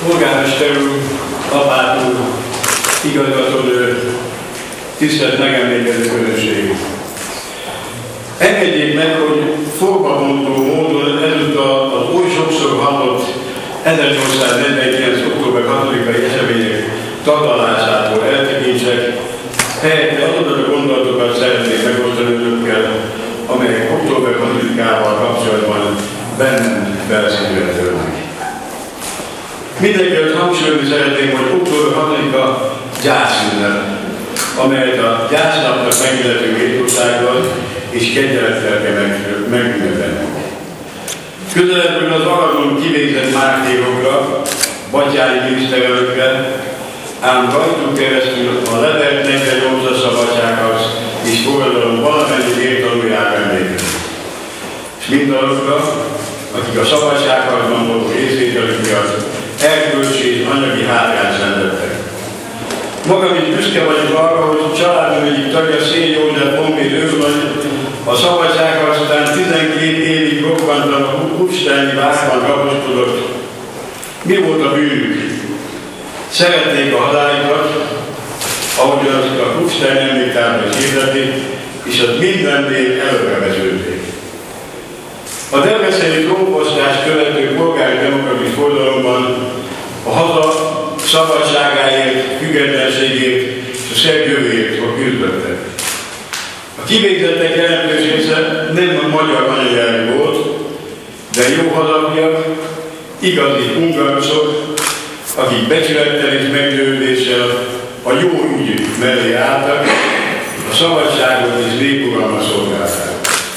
Polgármester úr, Apát úr, igazgatónő, tisztelt megemlékező közösség! Engedjék meg, hogy formabontó módon ezúttal az oly sokszor hallott 1849. október 6-ai események taglalásától eltekintsek, helyette azokat a gondolatokat szeretnék megosztani önökkel, amelyek október 6-ával kapcsolatban bennem felszínűződnek. Mindenkelőtt hangsúlyozni szeretném, hogy október 6-a gyászünnep, amelyet a gyásznapnak megillető méltósággal és kegyelettel kell megünnepelnünk. Közelebbről az Aragon kivégzett mártírokra, batyányi miniszterelnökre, ám rajtuk keresztül a levert 48-as szabadságharc és forradalom valamennyi vértanújára emlékezünk. És mindazokra, akik a szabadságharcban való részvételük miatt erkölcsi és anyagi hátrányt szenvedtek. Magam is büszke vagyok arra, hogy családom egyik tagja, Szény József honvéd őrnagy a szabadságharc után 12 évig robbantan a Kufsteini várban raboskodott. Mi volt a bűnük? Szeretnék a hazájukat, ahogy azt a Kufstein emléktárban hirdeti, és azt mindennél előre vezették. A debreceni trónfosztást követő polgári demokratikus forradalomban a haza szabadságáért, függetlenségért és a szebb jövőért küzdöttek. A kivégzettek jelentős része nem a magyar anyanyelvű volt, de jó hazafiak, igazi hungarosok, akik becsülettel és meggyőzéssel a jó ügy mellé álltak, a szabadságot és népuralmat szolgálták.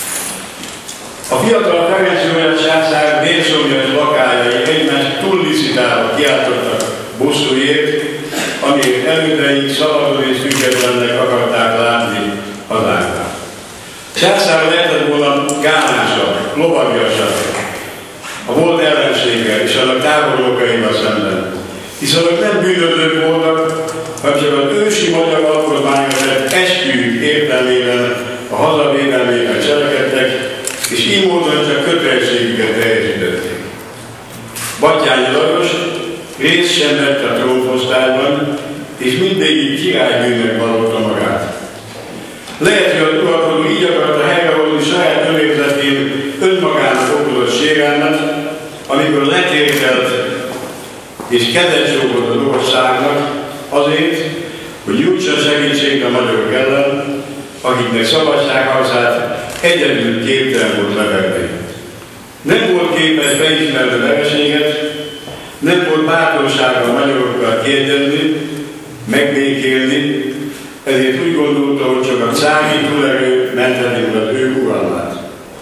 A fiatal Ferenc József császár vérszomjas lakályai egymást túllicitálva kiáltottak bosszúért, amiért elődeink szabadon és függetlennek akarták látni hazánkát. Császár lehetett volna gálásabb, lovagjasabb a volt ellenséggel és annak tábornokaival szemben, hiszen ők nem bűnözők voltak, hanem csak az ősi magyar alkotmányra tett esküjük értelmében a hazavédelmében cselekedtek, és így módon csak kötelességüket teljesítették. Batthyány Lajos részt sem vett a trónfosztályban, és mindegyik királybűnnek vallotta magát. Lehet, hogy az uralkodó így akarta helyrehozni saját önérzetén önmagának okozott sérelmet, amikor letérdelt és kezet csókolt az országnak azért, hogy nyújtson segítséget a magyarok ellen, akiknek szabadságharcát egyedül képtelen volt leverni. Nem volt képes beismerni a vereséget, nem volt bátorsága a magyarokkal kiegyezni, megbékélni, ezért úgy gondolta, hogy csak a cári túlerő mentheti meg az ő uralmát.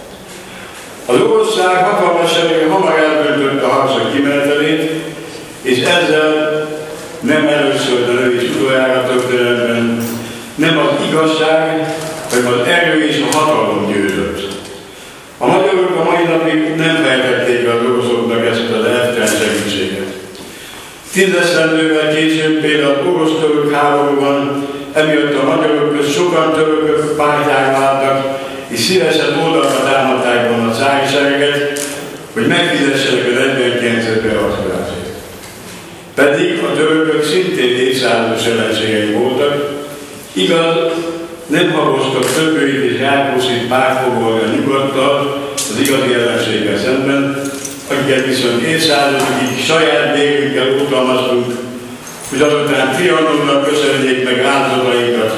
Az ország hatalmas erő hamar eldöntött a harcok kimenetelét, és ezzel nem először, de nem is utoljára történelemben nem az igazság, hanem az erő és a hatalom győzött. A magyarok a mai napig nem fejtették az oroszoknak ezt az elvtelen segítséget. 10 esztendővel később például az orosz-török háborúban emiatt a magyarok közt sokan törökök pártjára váltak, és szívesen oldalra támadták volna a cári sereget, hogy megfizessenek az 49. beavatkozásért. Pedig a törökök szintén évszázados ellenségei voltak, igaz, nem haboztak többőit és Rákóczit pártfogolni a nyugattal, az igazi ellenséggel szemben, akiket viszont évszázadokig saját bérünkkel utalmaztunk, hogy azután Trianonnak köszönjék meg áldozatainkat.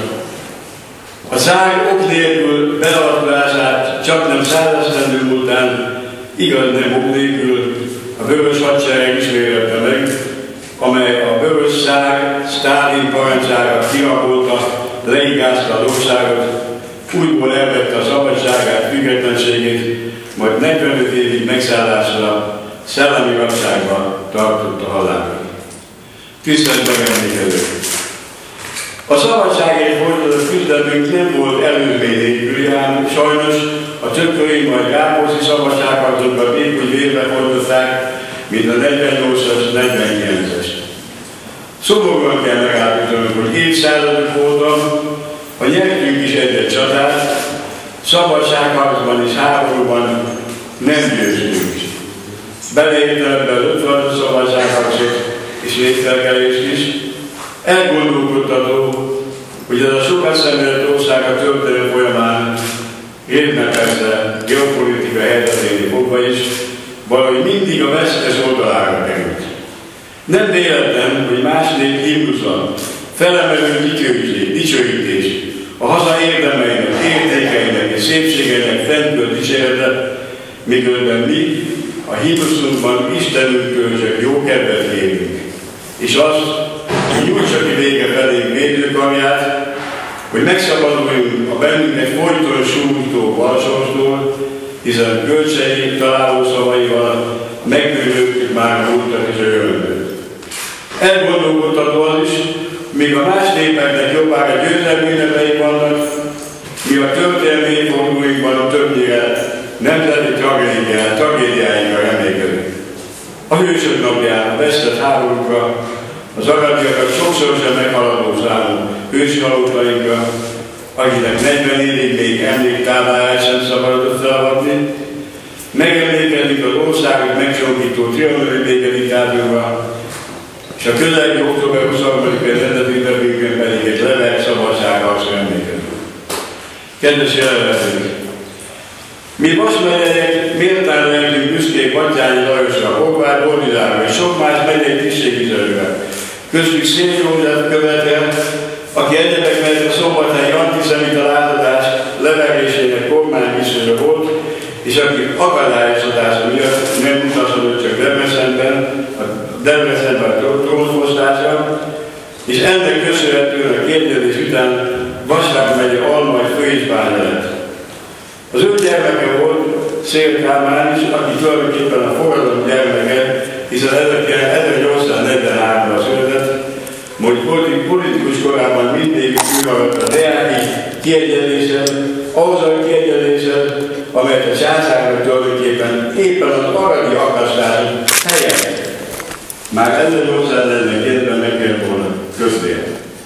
A cár ok nélkül beavatkozását csak nem 100 esztendő múltán, igaz nem ok nélkül a vörös hadsereg ismérette meg, amely a vörös szár Sztálin parancsára kirabolta, leigázta az országot, újból elvette a szabadságát, függetlenségét, majd 45 évig megszállásra, szellemi rabságba tartotta hazánkot. Tisztelt megemlékezők! A szabadságért folytatott küzdelmünk nem volt előzmény nélküli, ám sajnos a tököi majd Rákóczi szabadságharcokban épp úgy vérbe folytatták, mint a 48-as, 49-es. Szomorúan kell megállapítanunk, hogy évszázadok óta, ha nyertünk is egy csatát, szabadságharcban és háborúban nem győztünk. Beleértelemben az 56. szabadságharcot, és népfelkelést is. Elgondolkodtató, hogy ez a sokat szenvedett ország a történelem folyamán részben persze geopolitikai helyzeténél fogva is valahogy mindig a vesztes oldalára került. Nem véletlen, hogy más nép himnusza, felemelő dicsőítés, a haza érdemeinek, értékeinek és szépségeinek fenntől dicsérete, miközben mi a himnuszunkban Istenünktől csak jó kedvet kérünk, és azt, hogy nyújtsa ki vége felénk védőkarját, hogy megszabaduljunk a bennünket folyton sújtó balsorstól, hiszen kölcsei találó szavaival megbűnöltük már múltat és örömöt. Elgondolkodtató az is, míg a más népeknek jobbára győzelmi ünnepeik vannak, mi a történelmi évfordulóinkban többnyire nemzeti tragédiáinkra reménykedünk. A hősök napján, a vesztett háborúkra, az aradiakat sokszorosan meghaladó számú őshalotainkra, akinek 40 évig még emléktábláját sem szabadott feladni, megemlékezik az országot megcsonkító trianoni békediktátumra, és a közeli október 23-ai rendezvényben pedig egy levelet szabadságharcra emlékezünk. Kedves jelenetünk! Mi Vas megyek méltán lehetünk büszkék Batthyány Lajosra, Hogvár Bordizára és sok más megyei tisztségviselőre. Köztük Szél József követel, aki egyebek mellett a szombathelyi antiszemita lázadás leverésének kormánybiztosa volt, és aki akadályozatása miatt nem mutathatott csak Debrecenben a trónfosztása, és ennek köszönhetően a kérdezés után Vasvár megye Almai főispánya lett. Az ő gyermeke volt Szél Kálmán is, aki tulajdonképpen a forradalom gyermeke, hiszen 1843-ban született, hogy politikus korában mindig fülmaradt a deáki kiegyezéssel, ahhoz a kiegyezéssel, amelyet a császárnak tulajdonképpen éppen az aradi akasztások helyett már 1849-ben meg kellett volna közlélni.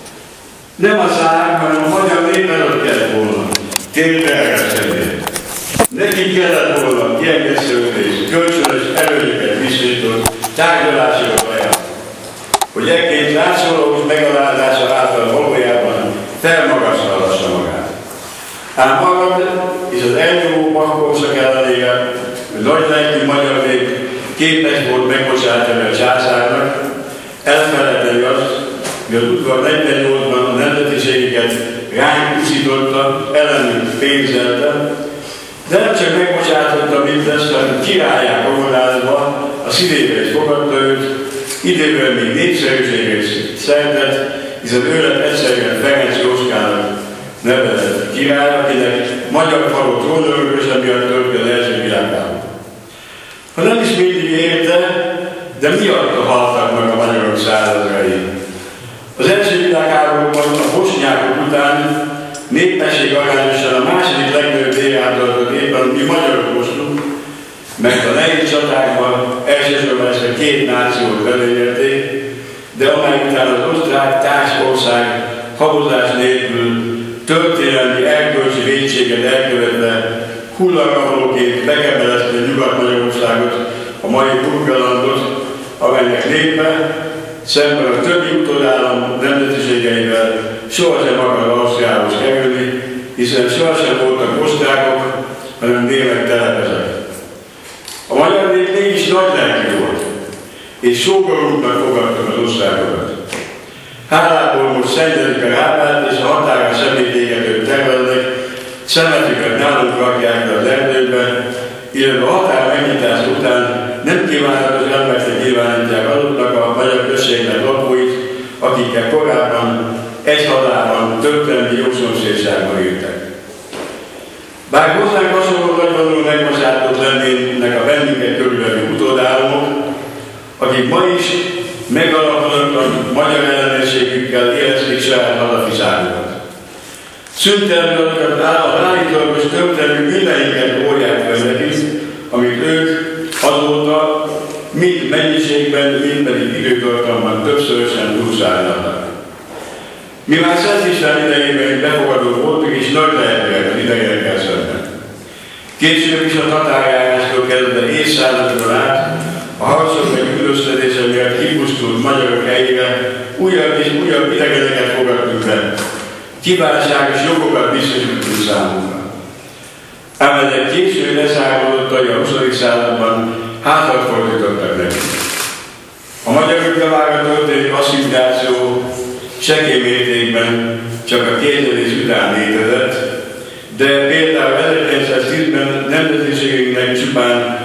Nem a szár, hanem a magyar nép előtt kellett volna térdelgeskedni. Neki kellett volna kiegészülés, kölcsönös előnyöket biztosított tárgyalásokat ajánlani, hogy ekként látszólagos megalázása által valójában felmagasztalhassa magát. Ám magad és az elnyomó pakkorszak ellenére nagylelkű magyar nép képes volt megbocsátani a császárnak, elfelejteni azt, hogy az udvar 48-ban a nemzetiségeket ránk uszította, ellenünk pénzelte, de nem csak megbocsátotta mindezt, hanem királyá koronázva a szívébe is fogadta őt, időben még népszerűséget szertett, hiszen ő lett egyszerűen Ferenc Jóskának nevezett király, akinek magyar falu trónörököse miatt tört az első világháború. Ha nem is mindig érte, de miatta haltak meg a magyarok századrai. Az első világháborúban a bosnyákok után népesség arányosan a második legnagyobb véráldozatot éppen mi magyarok hoztunk, mert a nehéz csatákban elsősorban ezt a két nációt belőérték, de amely után az osztrák társország habozás nélkül történelmi erkölcsi vétséget elkövetve hullaravalóként bekebelezte Nyugat-Magyarországot, a mai Burgenlandot, amelynek népe szemben a többi utódállam nemzetiségeivel sohasem akar Ausztriához kerülni, hiszen sohasem voltak osztrákok, hanem némek telepezek. A magyar nép mégis nagy lelkű volt, és sógorunknak fogadtak az osztrákokat. Hálából most szentelik a rábát, és a határán szemétégetőt terveznek, szemetüket nálunk rakják le az erdőbe, illetve a határ megnyitása után nem kívánatos embernek nyilvánítják azoknak a magyar községnek lakóit, akikkel korábban egy halálban történelmi jószomszédságban éltek. Bár hozzánk hasonló nagyvonalú megbocsátott lennének a bennünket körülbelül utódállamok, akik ma is megalapozottan magyar ellenőrségükkel érezték saját hazafiságukat. Szüntelenül azokat az állítólagos történelmi bűneinket órják fel nekik, amit ők azóta mind mennyiségben, mind pedig időtartamban többszörösen túlszállítottak. Mi már Szent István idejében befogadó voltunk, és nagy lehetőek az idegenekkel szemben. Később is a tatárjárástól kezdve évszázadokon át a harcok meg üldöztetése miatt kipusztult pusztult magyarok helyére újabb és újabb idegeneket fogadtunk be. Kívánságos jogokat biztosítottunk számunkra. Ám ezek késő leszállodottai a 20. században hátat fordítottak neki. A magyarok javára történt asszimiláció sekély mértékben csak a kézzelés után létezett, de például 1910-ben nemzetiségünknek csupán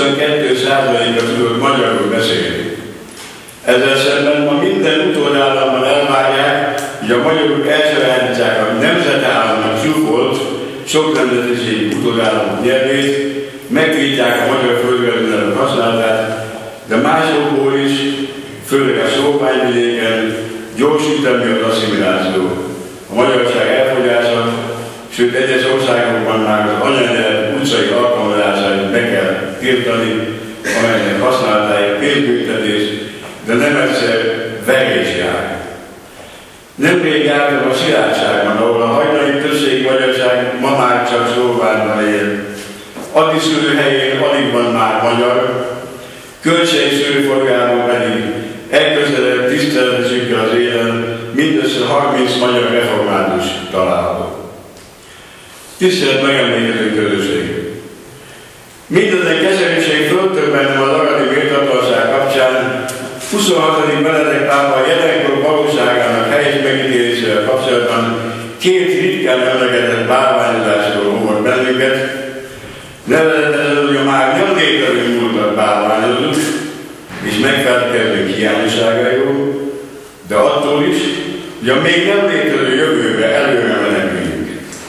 22%-a tudott magyarul beszélni. Ezzel szemben ma minden utódállamban elvárják, hogy a magyarok elsajátítják a nemzetállamnak zsúfolt, sok nemzetiségű utódállamok nyelvét, megvédják a magyar földterületen használatát, de másokból is, főleg a Sópányvidéken gyorsítani az asszimiláció, a magyarság elfogyása, sőt egyes országokban már az anyanyelv utcai alkalmazását meg kell tiltani, amelynek használatáért pénzbüntetés, de nem egyszer verés jár. Nemrég jártam a Szilágyságban, ahol a hajnali többségi magyarság ma már csak Szlovánban él. Addig szülőhelyén alig van már magyar, kölcsei szülőforgában pedig elközelebb tiszteletesükkel az élen mindössze 30 magyar református található. Tisztelet megemlékező közösség. Mindezen keserűség föltör bennem az aradi méltatlanság kapcsán 26. Benedek pápa jelenkor valóságának helyes megítélésével kapcsolatban két ritkán emlegetett bálványozásról óvott bennünket, nevezetesen, hogy a már nem létező múltat bálványozunk, és megfelelkezünk hiányosságairól, de attól is, hogy a még nem létező jövőbe előre meneküljünk.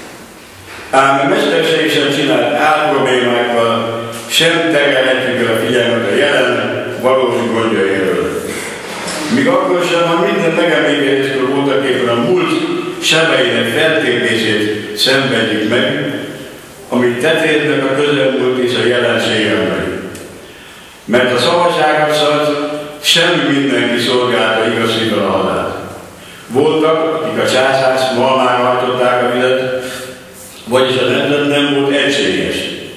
Ám a mesterségesen csinált álproblémákkal sem terelhetjük el a figyelmet a jelen valós gondjairól. Míg akkor sem, ha minden megemlékezéskor voltak éppen a múlt sebeinek feltépését szenvedjük meg, amit tetéznek a közelmúlt és a jelenségemben. Mert a szabadságot szart, semmi mindenki szolgálta igazítani a hazást. Voltak, akik a császárt malmára hajtották a vizet, vagyis a nemzet nem volt egységes.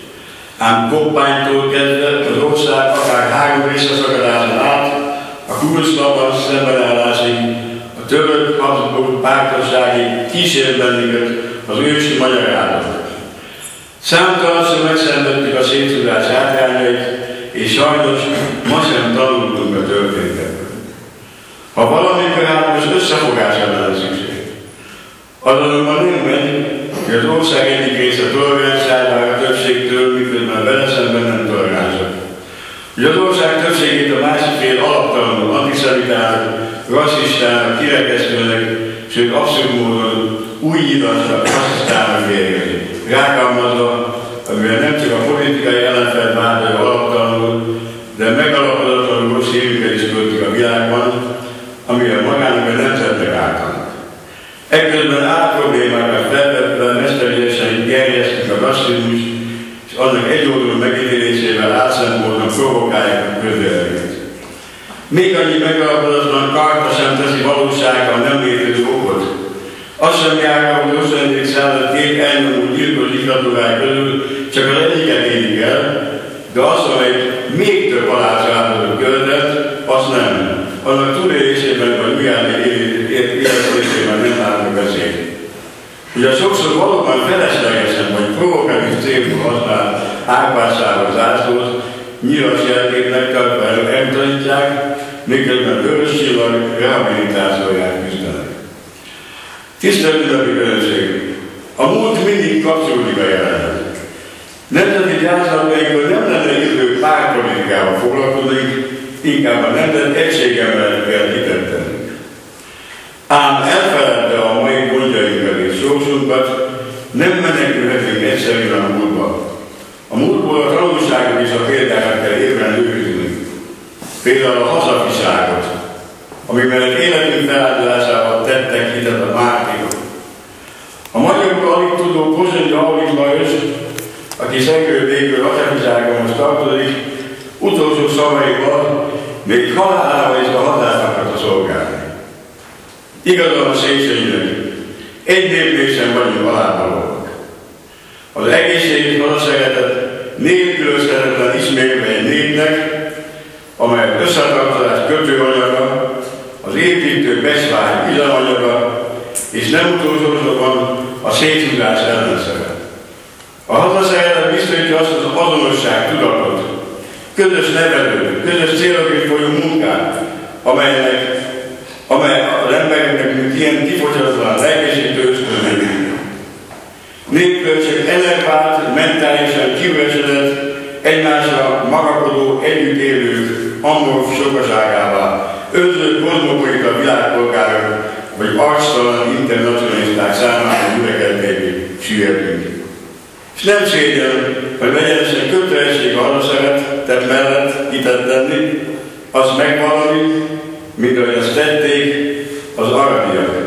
Ám Koppánytól kezdve az ország akár 3 részreszakadáson át, a Kurszlaban szembenállásig, a török Habsburg pártosságig kísért bennünket az ősi magyar állam. Számtalanszor megszenvedtük a szétszódás hátrányait, és sajnos ma sem tanultunk a történetekből. Ha valamikor hát most összefogásra lenne szükség, azonban nem megy, hogy az ország egyik része toleranciájára a többségtől, miközben vele szemben nem toleránsak. Hogy az ország többségét a másik fél alaptalanul antiszemitának, rasszistának, kirekesztőnek, sőt abszurd módon új írásnak, rasszistának érkezik. Rákalmazva, amivel nem csak a politikai ellenfelt vádolja alaptalanul, de megalapozatlanul rossz hírüket is költik a világban, amivel magának a nemzetnek ártanak. Ekközben álproblémákat felvetve mesterségesen gerjesztik a rasszizmus, és annak egyoldalú megítélésével átszemboltan provokálják a közvéleményt. Még annyi megalapozatlan karta sem teszi valósággal nem létező okot. Az sem jár, hogy 21. század két elnyomó gyilkos diktatúrák közül csak az egyiket érik el, de az, amely még több halálcsaládot követett, azt nem. Annak túlélésében vagy újjáték életésében nem látnak beszélni. Ugye sokszor valóban feleslegesen vagy provokatív célból használt árpászával zászlót nyilas jelképnek tartva elutasítják, miközben vörös csillag rehabilitációját küzdenek. Tisztelt ünnepi közönség! A múlt mindig kapcsolódik a jelenhez. Nemzeti gyászlatainkból nem lenne idő pártpolitikával foglalkozni, inkább a nemzet egységemben kell hitettenünk. Ám elfeledve a mai gondjainkat és sorsunkat, nem menekülhetünk egyszerűen a múltba. A múltból a tanulságot és a példákat kell évben őriznünk. Például a hazafiságot, ami mellett életünk feláldozásával tettek hitet a mártírok. A magyarok alig tudó Pozsonyi Aulik Lajos, aki szegő végül hazafiságomhoz tartozik, utolsó szavaival még halálára is a hazárt akarta szolgálni. Igazán a Széchenyinek, egy népnél sem vagyunk halálvalóak. Az egészséges hazaszeretet nélkülözhetetlen ismérve egy népnek, amely összetartozás kötőanyaga, nem utolsó sorban a széthúzás ellenszere. A hazaszeretet biztosítja azt az azonosság tudatot, közös nevelő, közös célokért folyó munkát, amely az embereknek mint ilyen kifogyatlan, lelkesítő ösztönmegyünk. Népköltség enervált, mentálisan kiüresedett, egymásra magakodó, együtt élők, amorf sokaságává, önző kozmopolita világpolgárok, vagy arctalan internacionalisták számára gyülekezetében süllyedünk. És nem szégyen, hogy legyen egy kötelesség arra szeretet mellett kitett lenni, azt megvalani, mint ahogy azt tették az arabiak.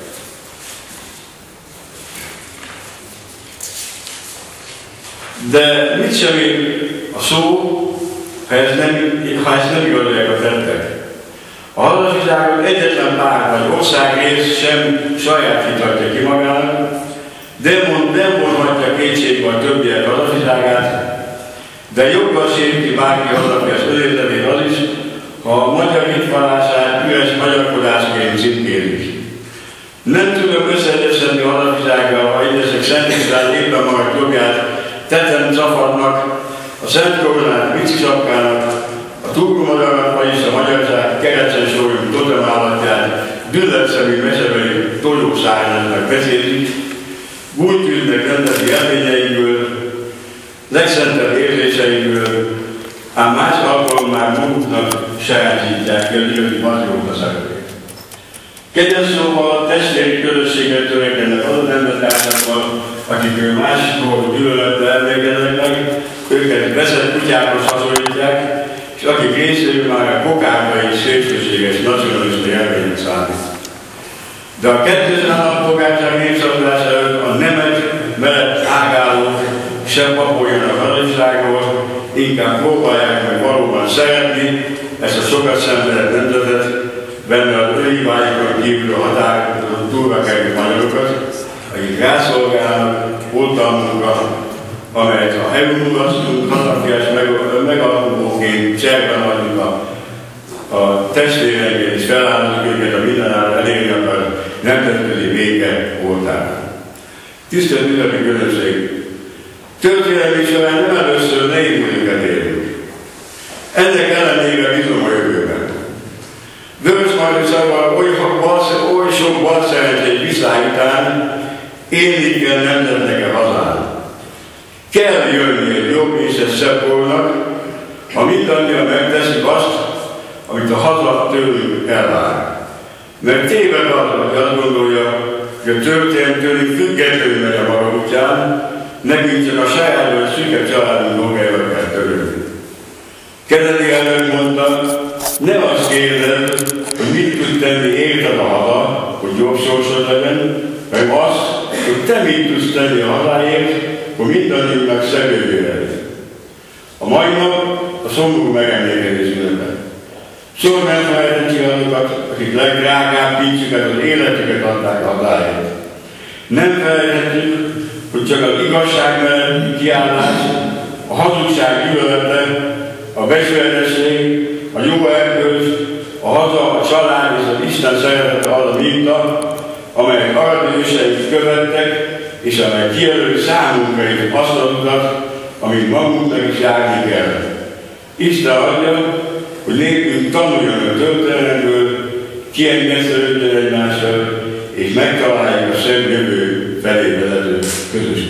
De mit sem ér a szó, ha ezt nem igazolják a tettek. A halafiságot egyetlen pár vagy országrész sem sajátíthatja ki magának, nem vonhatja kétségbe a többiek halafiságát, de joggal sérti bárki hazafi az önérzetét az is, ha a magyar hitvallását üres magyarkodásként címkézik. Nem tudom összeegyeztetni a halafisággal, ha egyesek Szent István éppen magad jobbját teten cafadnak, a Szent Koronát vicisapkának, a turkomadarnak, vagyis a magyarság kerecsen sorjú totemállatját dülletszemű mesebeli tojószárnyaznak beszélik, gúnytűznek rendezi élményeikből, legszentebb érzéseikből, ám más alkalommal már maguknak sajátítják ki az igazi patrióta szerepét. Kegyes szóval testvéri közösséget törekednek azon embertársakkal, akik másikról gyűlölettel emlékeznek meg, őket veszett kutyákhoz hasonlítják, és akik részéről már a kokárba és szélsőséges nacionalista jelvénynek számít. De a 2000 állampolgárság népszavazása előtt a nemek mellett ágálók sem papoljanak halafiságról, inkább próbálják meg valóban szeretni ezt a sokat szenvedett nemzetet, benne az önhibáikon kívül a határon túlra kerülő magyarokat, akik rászolgálnak oltalmunkra, amelyet ha elmulasztunk, hazafias megalapulóként cserben adjuk a testvéreinkért és felállunk őket a mindenára elérni akar nemzetközi béke oltárán. Tisztelt ünnepi közösség! Történelmi során nem először nehéz időket élünk. Ennek ellenére bízom a jövőben. Vörösmarty szavval oly sok balszerencsés viszály után élni kell nemzetnek a hazán. Kell jönni egy jobb és egy szebb kornak, ha mindannyian megteszik azt, amit a haza tőlünk elvár. Mert téved az, hogy azt gondolja, hogy a történet tőlünk függetlenül megy a maga útján, nekünk csak a saját vagy szüke családunk dolgaival kell törődni. Kennedy elnök mondta, ne azt kérdezd, hogy mit tud tenni érted a haza, hogy jobb sorsod legyen, hanem azt, hogy te mit tudsz tenni a hazáért, hogy mindannyiunknak szegővé legyen. A mai nap a szomorú megemlékezés ünnepe. Szó nem felejthetjük azokat, akik legdrágább pincsüket, az életüket adták a hazáért. Nem felejthetjük, hogy csak az igazság mellett kiállás, a hazugság gyűlölete, a becsületesség, a jó erkölcs, a haza, a család és az Isten szeretete az a minta, amelyek aradi őseink követtek, és amely kijelöli számunkra is azt az utat, amit magunknak is járni kell. Isten adja, hogy népünk tanuljon a történelemből, kiengesztelődjön egymással, és megtaláljuk a szebb jövő felé vezető közös